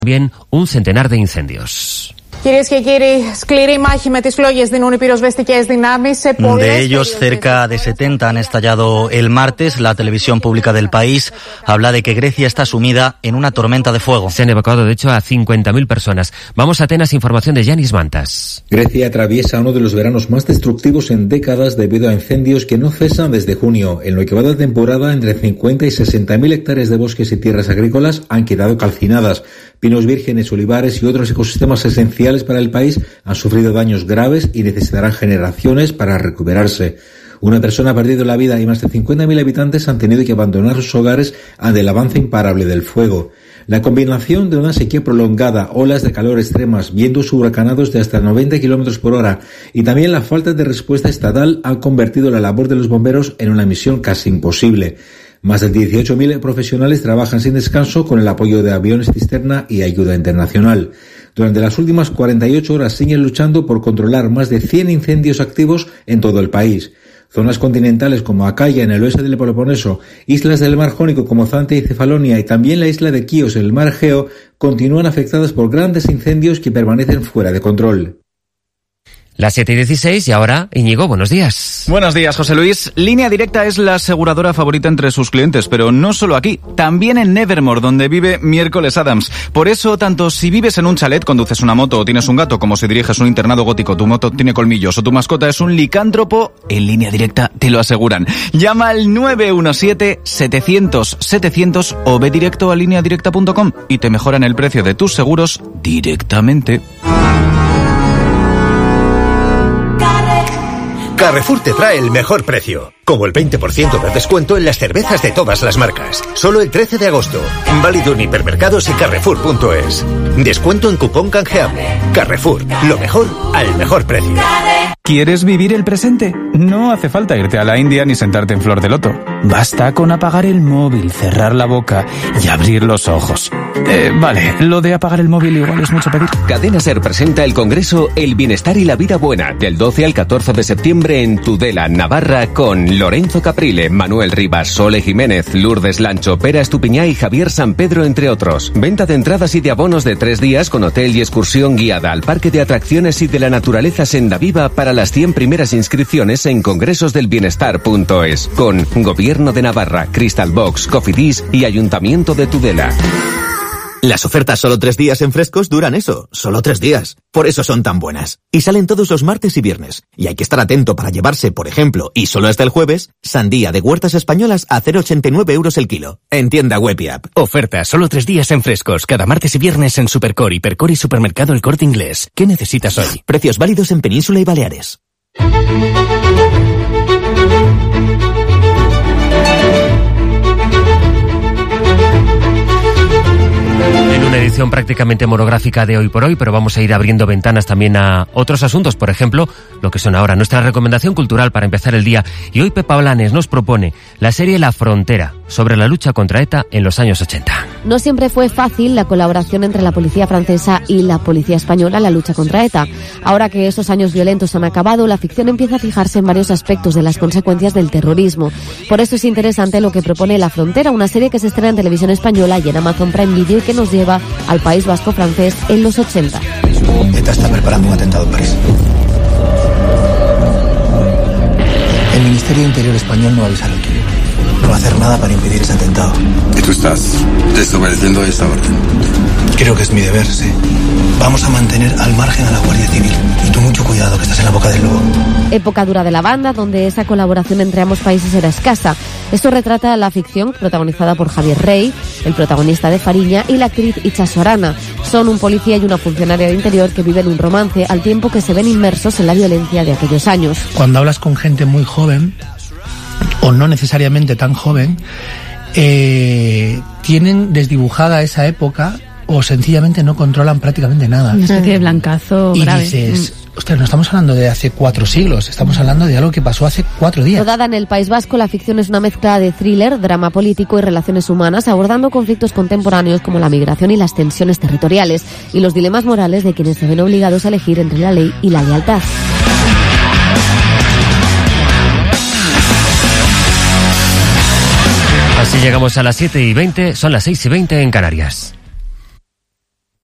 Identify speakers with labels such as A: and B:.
A: También un centenar de incendios.
B: De ellos, cerca de 70 han estallado el martes. La televisión pública del país habla de que Grecia está sumida en una tormenta de fuego.
A: Se han evacuado, de hecho, a 50.000 personas. Vamos a Atenas, información de Yanis Mantas.
C: Grecia atraviesa uno de los veranos más destructivos en décadas debido a incendios que no cesan desde junio. En lo que va de temporada, entre 50 y 60.000 hectáreas de bosques y tierras agrícolas han quedado calcinadas. Pinos vírgenes, olivares y otros ecosistemas esenciales para el país han sufrido daños graves y necesitarán generaciones para recuperarse. Una persona ha perdido la vida y más de 50.000 habitantes han tenido que abandonar sus hogares ante el avance imparable del fuego. La combinación de una sequía prolongada, olas de calor extremas, vientos huracanados de hasta 90 km por hora y también la falta de respuesta estatal han convertido la labor de los bomberos en una misión casi imposible. Más de 18.000 profesionales trabajan sin descanso con el apoyo de aviones cisterna y ayuda internacional. Durante las últimas 48 horas siguen luchando por controlar más de 100 incendios activos en todo el país. Zonas continentales como Acaya en el oeste del Peloponeso, islas del mar Jónico como Zante y Cefalonia y también la isla de Quíos en el mar Egeo continúan afectadas por grandes incendios que permanecen fuera de control.
A: Las 7:16 y ahora, Íñigo, buenos días.
D: Buenos días, José Luis. Línea Directa es la aseguradora favorita entre sus clientes, pero no solo aquí, también en Nevermore, donde vive Miércoles Adams. Por eso, tanto si vives en un chalet, conduces una moto o tienes un gato, como si diriges un internado gótico, tu moto tiene colmillos o tu mascota es un licántropo, en Línea Directa te lo aseguran. Llama al 917-700-700 o ve directo a lineadirecta.com y te mejoran el precio de tus seguros directamente.
E: Carrefour te trae el mejor precio, como el 20% de descuento en las cervezas de todas las marcas. Solo el 13 de agosto. Válido en hipermercados y carrefour.es. Descuento en cupón canjeable. Carrefour, lo mejor al mejor precio.
D: ¿Quieres vivir el presente? No hace falta irte a la India ni sentarte en flor de loto. Basta con apagar el móvil, cerrar la boca y abrir los ojos. Vale, lo de apagar el móvil igual es mucho pedir.
F: Cadena SER presenta el congreso El Bienestar y la Vida Buena, del 12 al 14 de septiembre en Tudela, Navarra, con Lorenzo Caprile, Manuel Rivas, Sole Jiménez, Lourdes Lancho, Pera Estupiñá y Javier San Pedro, entre otros. Venta de entradas y de abonos de 3 días con hotel y excursión guiada al Parque de Atracciones y de la Naturaleza Senda Viva para las 100 primeras inscripciones en congresosdelbienestar.es, con Gobierno de Navarra, Crystal Box, Cofidis y Ayuntamiento de Tudela.
G: Las ofertas solo 3 días en Frescos duran eso, solo 3 días. Por eso son tan buenas. Y salen todos los martes y viernes. Y hay que estar atento para llevarse, por ejemplo, y solo hasta el jueves, sandía de Huertas Españolas a 0,89 € el kilo. En tienda web y app.
F: Oferta solo 3 días en Frescos, cada martes y viernes en Supercor, Hipercor y Supermercado El Corte Inglés. ¿Qué necesitas hoy?
G: Precios válidos en Península y Baleares.
A: Una edición prácticamente monográfica de Hoy por Hoy, pero vamos a ir abriendo ventanas también a otros asuntos, por ejemplo, lo que son ahora nuestra recomendación cultural para empezar el día. Y hoy Pepa Blanes nos propone la serie La Frontera, sobre la lucha contra ETA en los años 80.
H: No siempre fue fácil la colaboración entre la policía francesa y la policía española en la lucha contra ETA. Ahora que esos años violentos han acabado, la ficción empieza a fijarse en varios aspectos de las consecuencias del terrorismo. Por eso es interesante lo que propone La Frontera, una serie que se estrena en televisión española y en Amazon Prime Video y que nos lleva al País Vasco francés en los 80.
I: ETA está preparando un atentado en París. El Ministerio de Interior español no avisa lo tuyo. No va a hacer nada para impedir ese atentado.
J: ¿Y tú estás desobedeciendo esa orden?
I: Creo que es mi deber, sí. Vamos a mantener al margen a la Guardia Civil. Y tú mucho cuidado, que estás en la boca del lobo.
H: Época dura de la banda, donde esa colaboración entre ambos países era escasa. Esto retrata la ficción protagonizada por Javier Rey, el protagonista de Fariña, y la actriz Itxaso Arana. Son un policía y una funcionaria de interior que viven un romance al tiempo que se ven inmersos en la violencia de aquellos años.
K: Cuando hablas con gente muy joven, o no necesariamente tan joven, tienen desdibujada esa época o sencillamente no controlan prácticamente nada.
L: Una especie de blancazo grave.
K: Y dices, ostras, no estamos hablando de hace 4 siglos, estamos hablando de algo que pasó hace 4 días.
H: Rodada en el País Vasco, la ficción es una mezcla de thriller, drama político y relaciones humanas, abordando conflictos contemporáneos como la migración y las tensiones territoriales y los dilemas morales de quienes se ven obligados a elegir entre la ley y la lealtad.
A: Así llegamos a las 7:20, son las 6:20 en Canarias.